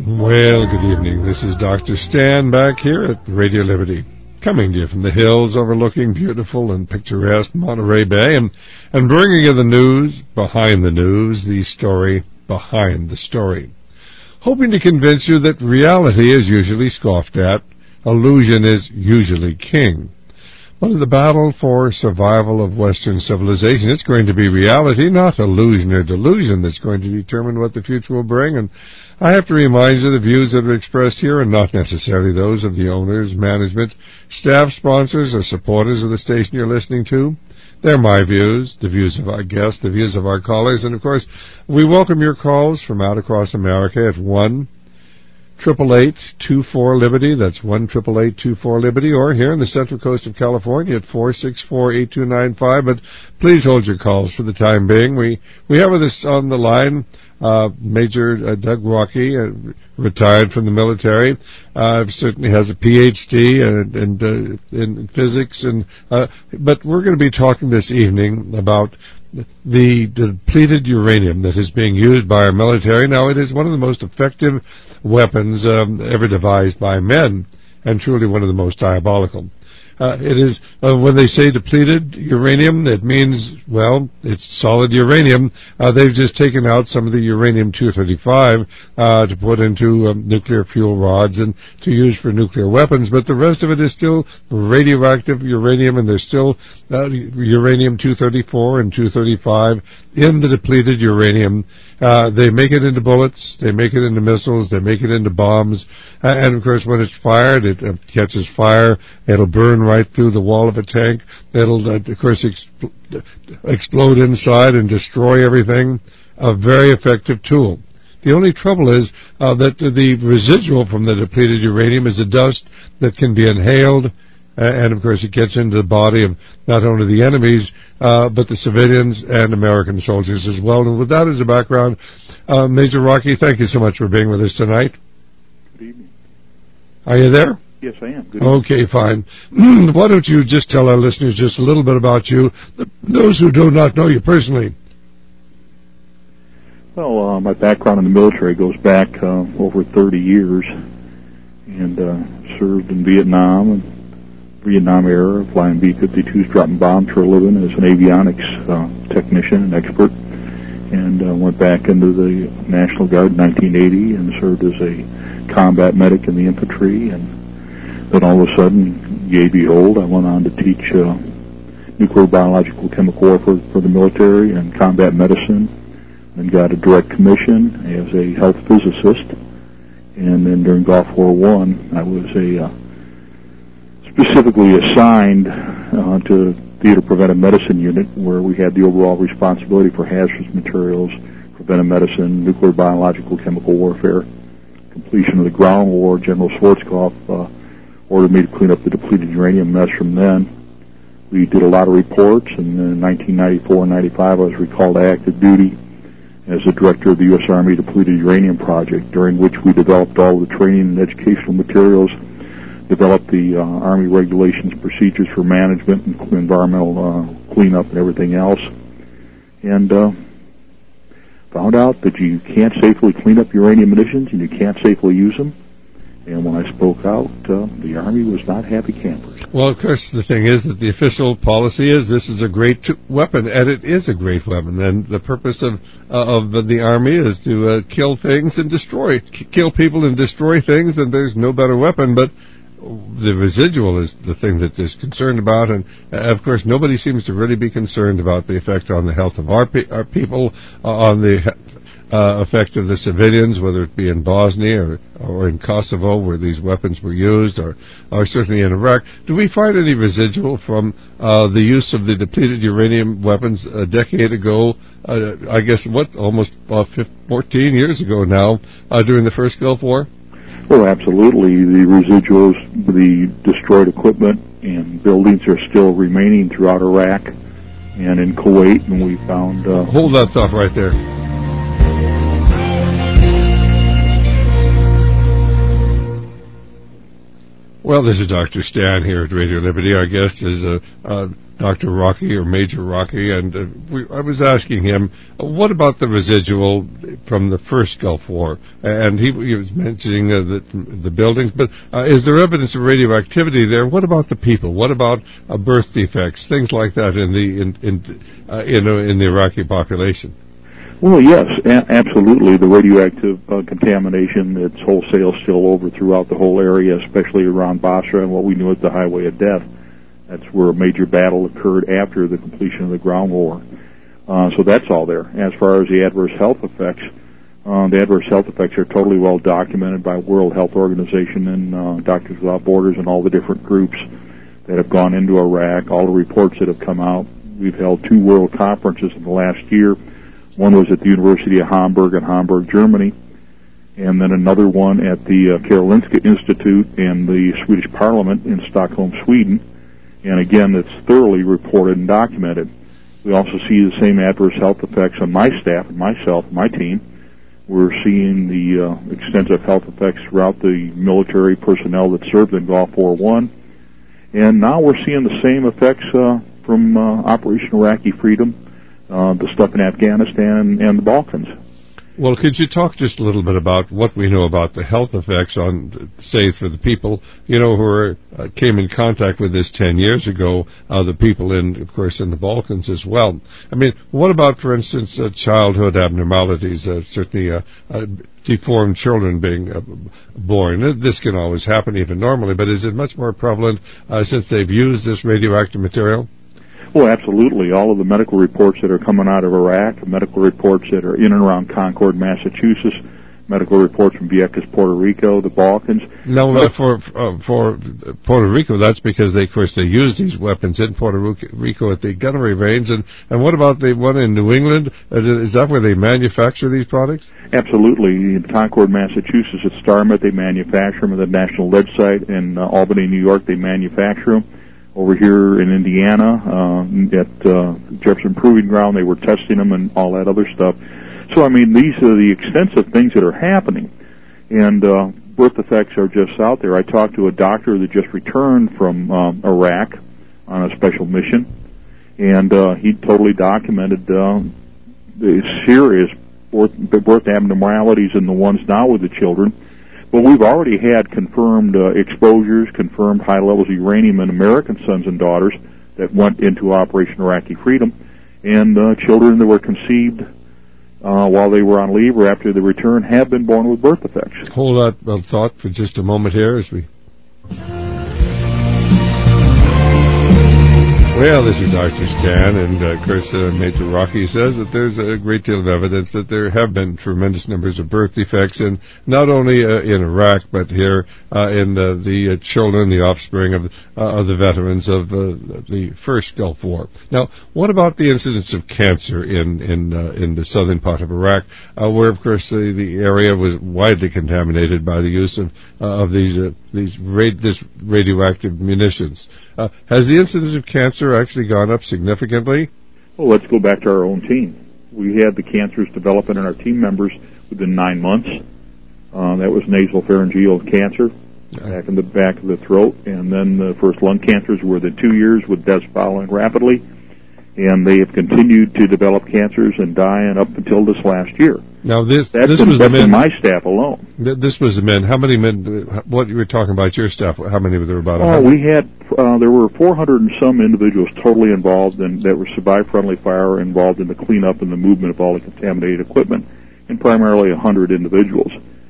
Well, good evening. This is Dr. Stan back here at Radio Liberty, coming to you from the hills overlooking beautiful and picturesque Monterey Bay and bringing you the news behind the news, the story behind the story. Hoping to convince you that reality is usually scoffed at, illusion is usually king. But in the battle for survival of Western civilization, it's going to be reality, not illusion or delusion, that's going to determine what the future will bring. And I have to remind you the views that are expressed here are not necessarily those of the owners, management, staff, sponsors, or supporters of the station you're listening to. They're my views, the views of our guests, the views of our callers. And, of course, we welcome your calls from out across America at 1-888-24-LIBERTY. That's 1-888-24-LIBERTY, or here in the Central Coast of California at 464-8295. But please hold your calls for the time being. We have with us on the line Major Doug Rocky, retired from the military, certainly has a Ph.D. in physics, but we're going to be talking this evening about the depleted uranium that is being used by our military. Now, it is one of the most effective weapons ever devised by men, and truly one of the most diabolical. It is, when they say depleted uranium, it means, well, it's solid uranium. They've just taken out some of the uranium-235 to put into nuclear fuel rods and to use for nuclear weapons, but the rest of it is still radioactive uranium, and there's still uranium-234 and 235 in the depleted uranium. They make it into bullets, they make it into missiles, they make it into bombs, and of course when it's fired, it catches fire, it'll burn right through the wall of a tank, it'll of course explode inside and destroy everything. A very effective tool. The only trouble is that the residual from the depleted uranium is a dust that can be inhaled, and of course it gets into the body of not only the enemies, but the civilians and American soldiers as well. And with that as a background, Major Rocky, thank you so much for being with us tonight. Good evening. Are you there? Yes, I am. Good evening. Okay, fine. Why don't you just tell our listeners just a little bit about you, those who do not know you personally? Well, my background in the military goes back over 30 years, and served in Vietnam and Vietnam era, flying B-52s, dropping bombs for a living as an avionics technician and expert, and went back into the National Guard in 1980 and served as a combat medic in the infantry, and then all of a sudden, yea behold, I went on to teach nuclear, biological, chemical warfare for the military and combat medicine, and got a direct commission as a health physicist. And then during Gulf War I, I was specifically assigned to Theater Preventive Medicine Unit, where we had the overall responsibility for hazardous materials, preventive medicine, nuclear, biological, chemical warfare. Completion of the ground war, General Schwarzkopf ordered me to clean up the depleted uranium mess from then. We did a lot of reports, and in 1994 and 95 I was recalled to active duty as the director of the U.S. Army Depleted Uranium Project, during which we developed all the training and educational materials, developed the Army regulations, procedures for management and environmental cleanup and everything else, and found out that you can't safely clean up uranium munitions and you can't safely use them. And when I spoke out, the Army was not happy campers. Well, of course, the thing is that the official policy is this is a great weapon, and it is a great weapon. And the purpose of the Army is to kill things and kill people and destroy things, and there's no better weapon. But the residual is the thing that is concerned about, and of course nobody seems to really be concerned about the effect on the health of our people, on the effect of the civilians, whether it be in Bosnia or in Kosovo where these weapons were used, or certainly in Iraq. Do we find any residual from the use of the depleted uranium weapons a decade ago, I guess, almost 14 years ago now, during the first Gulf War? Oh, absolutely. The residuals, the destroyed equipment and buildings are still remaining throughout Iraq and in Kuwait, and we found... Hold that thought right there. Well, this is Dr. Stan here at Radio Liberty. Our guest is Dr. Rocky, or Major Rocky, and I was asking him, what about the residual from the first Gulf War? And he was mentioning the buildings, but is there evidence of radioactivity there? What about the people? What about birth defects, things like that in the Iraqi population? Well, yes, absolutely. The radioactive contamination that's wholesale still over throughout the whole area, especially around Basra and what we knew as the Highway of Death. That's where a major battle occurred after the completion of the ground war. So that's all there. As far as the adverse health effects are totally well documented by World Health Organization and Doctors Without Borders and all the different groups that have gone into Iraq, all the reports that have come out. We've held 2 world conferences in the last year. One was at the University of Hamburg in Hamburg, Germany, and then another one at the Karolinska Institute and the Swedish Parliament in Stockholm, Sweden. And again, it's thoroughly reported and documented. We also see the same adverse health effects on my staff and myself, my team. We're seeing the extensive health effects throughout the military personnel that served in Gulf War I. And now we're seeing the same effects from Operation Iraqi Freedom, the stuff in Afghanistan and the Balkans. Well, could you talk just a little bit about what we know about the health effects on, say, for the people, who came in contact with this 10 years ago, the people of course, in the Balkans as well. I mean, what about, for instance, childhood abnormalities, certainly deformed children being born? This can always happen even normally, but is it much more prevalent since they've used this radioactive material? Well, absolutely. All of the medical reports that are coming out of Iraq, medical reports that are in and around Concord, Massachusetts, medical reports from Vieques, Puerto Rico, the Balkans. No, for Puerto Rico, that's because they use these weapons in Puerto Rico at the gunnery range. And what about the one in New England? Is that where they manufacture these products? Absolutely. In Concord, Massachusetts, at StarMet, they manufacture them. At the National Lead Site in Albany, New York, they manufacture them. Over here in Indiana, at Jefferson Proving Ground, they were testing them and all that other stuff. So, I mean, these are the extensive things that are happening. And birth effects are just out there. I talked to a doctor that just returned from Iraq on a special mission, and he totally documented the serious birth abnormalities in the ones now with the children. But we've already had confirmed exposures, confirmed high levels of uranium in American sons and daughters that went into Operation Iraqi Freedom, and children that were conceived while they were on leave or after the return have been born with birth defects. Hold that thought for just a moment here as we... Well, this is Dr. Stan, and of course Major Rocky says that there's a great deal of evidence that there have been tremendous numbers of birth defects, and not only in Iraq, but here in the children, the offspring of the veterans of the first Gulf War. Now, what about the incidence of cancer in the southern part of Iraq, where of course the area was widely contaminated by the use of this radioactive munitions? Has the incidence of cancer actually gone up significantly? Well, let's go back to our own team. We had the cancers developing in our team members within 9 months. That was nasopharyngeal cancer back in the back of the throat, and then the first lung cancers were within 2 years, with deaths following rapidly. And they have continued to develop cancers and die up until this last year. Now, this was the men. My staff alone. This was the men. How many men? What you were talking about your staff? How many were there? About? We had there were 400 and some individuals totally involved, and that were survived friendly fire, involved in the cleanup and the movement of all the contaminated equipment, and primarily 100 individuals.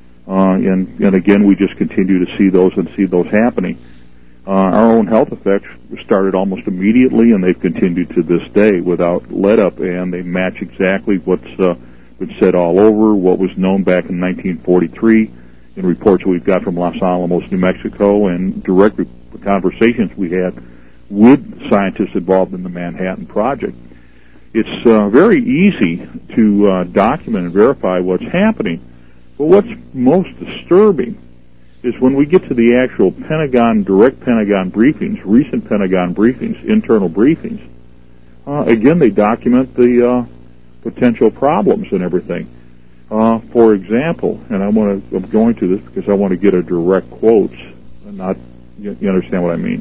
And again, we just continue to see those happening. Our own health effects started almost immediately, and they've continued to this day without let up, and they match exactly what's been said all over, what was known back in 1943 in reports we've got from Los Alamos, New Mexico, and direct conversations we had with scientists involved in the Manhattan Project. It's very easy to document and verify what's happening, but what's most disturbing is when we get to the actual direct Pentagon briefings, recent Pentagon briefings, internal briefings. Again, they document the potential problems and everything. For example, and I'm going to this because I want to get a direct quote, and not you understand what I mean.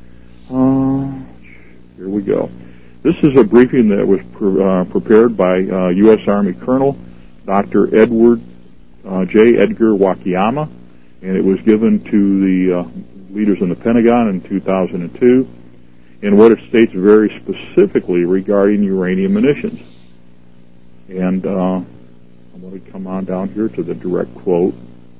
Here we go. This is a briefing that was prepared by U.S. Army Colonel Dr. Edward J. Edgar Wakayama, and it was given to the leaders in the Pentagon in 2002. And what it states very specifically regarding uranium munitions. And I'm going to come on down here to the direct quote.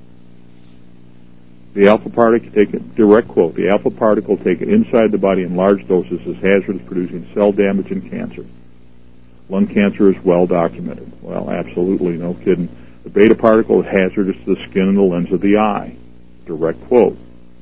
The alpha particle taken, direct quote, the alpha particle taken inside the body in large doses is hazardous, producing cell damage and cancer. Lung cancer is well documented. Well, absolutely, no kidding. The beta particle is hazardous to the skin and the lens of the eye. Direct quote.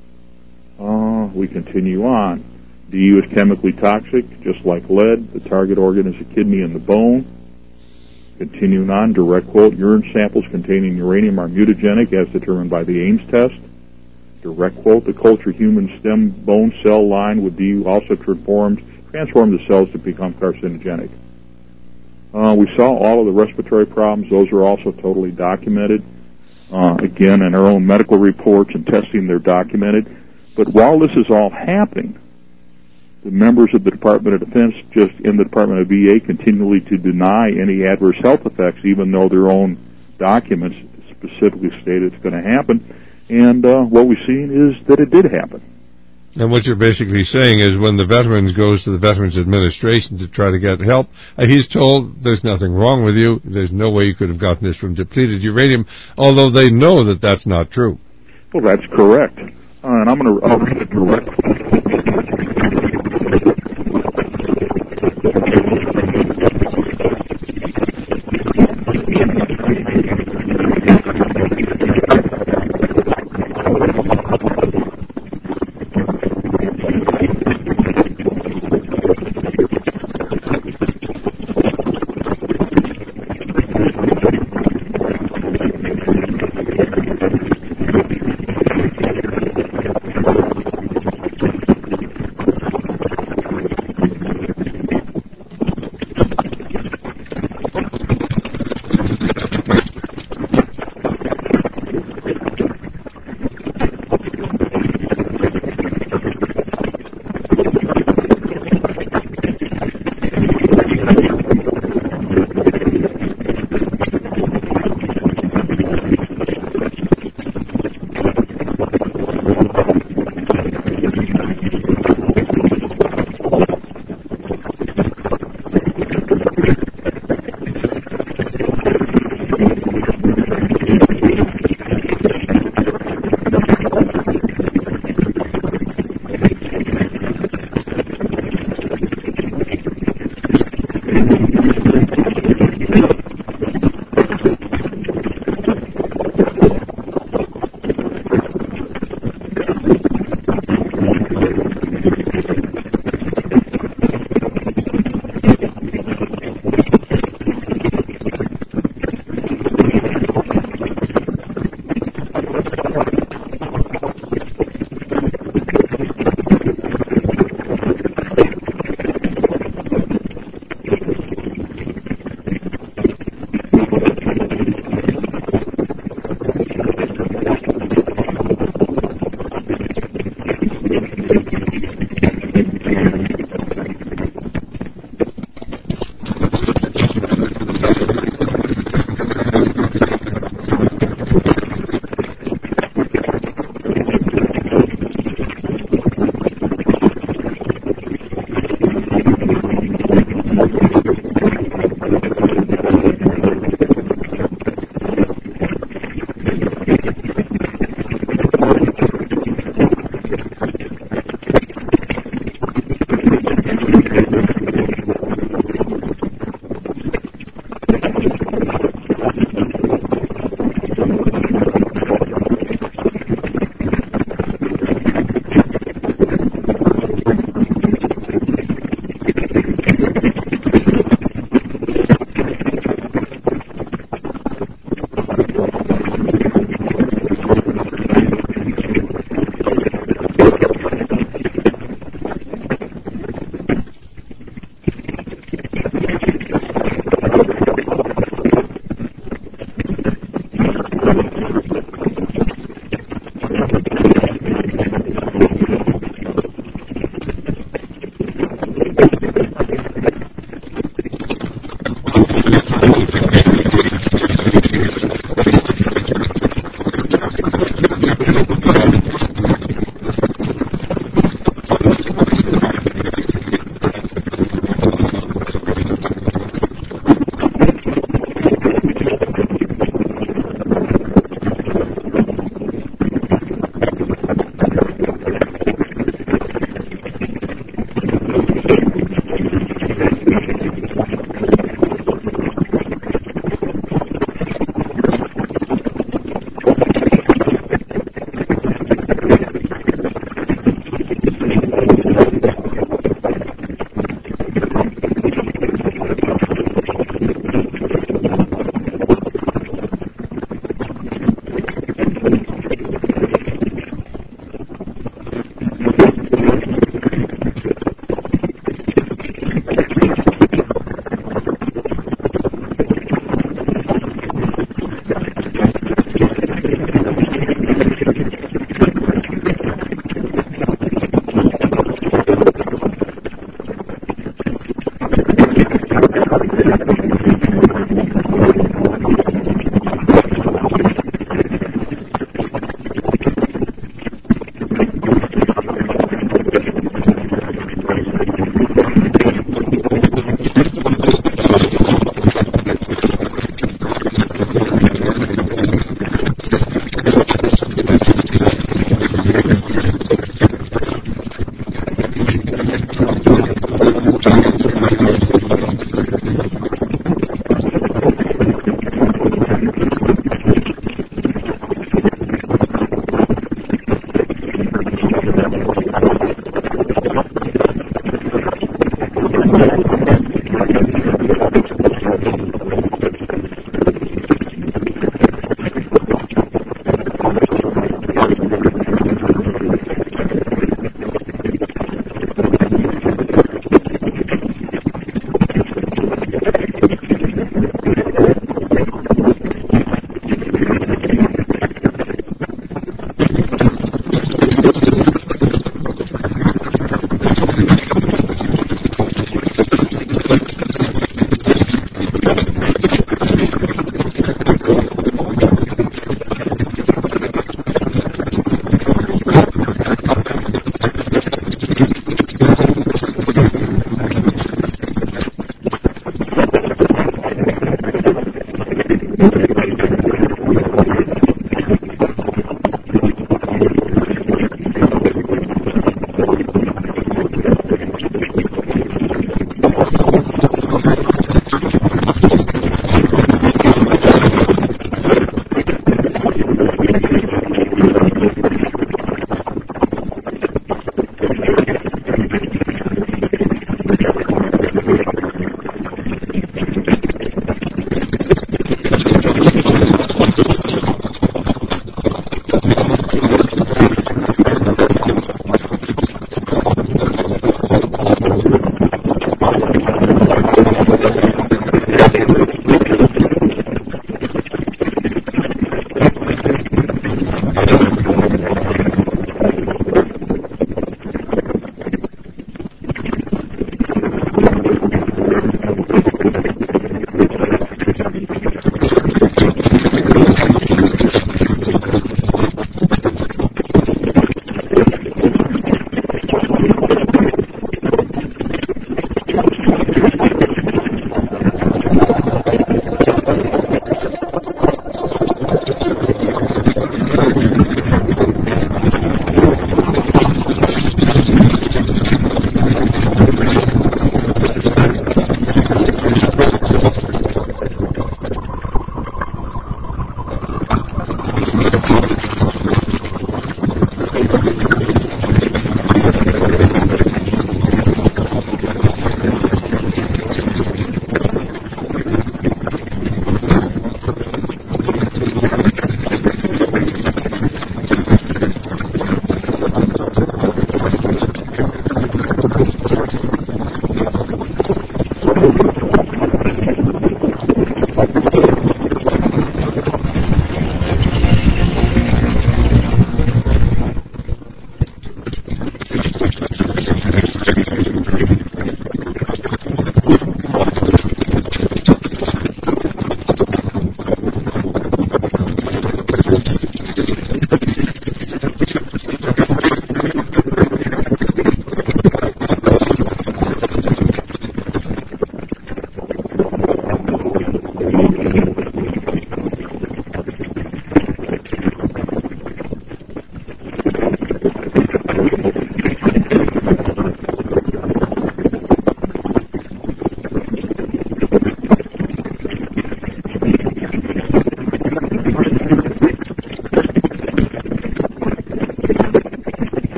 We continue on. DU is chemically toxic, just like lead. The target organ is the kidney and the bone. Continuing on, direct quote, urine samples containing uranium are mutagenic as determined by the Ames test. Direct quote, the culture human stem bone cell line with DU also transform the cells to become carcinogenic. We saw all of the respiratory problems. Those are also totally documented. Again, in our own medical reports and testing, they're documented. But while this is all happening, the members of the Department of Defense, just in the Department of VA, continually to deny any adverse health effects, even though their own documents specifically state it's going to happen. And what we've seen is that it did happen. And what you're basically saying is when the veteran goes to the Veterans Administration to try to get help, he's told there's nothing wrong with you, there's no way you could have gotten this from depleted uranium, although they know that that's not true. Well, that's correct. And I'll read it directly.